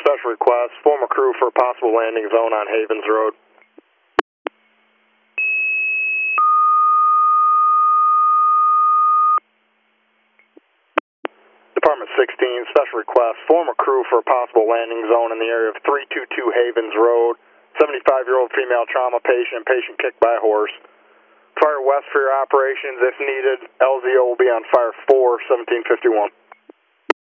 special request. Form a crew for a possible landing zone on Havens Road. Department 16, special request. Form a crew for a possible landing zone in the area of 322 Havens Road. 75-year-old female trauma patient, patient kicked by a horse. Fire west for your operations. If needed, LZO will be on fire 4, 1751.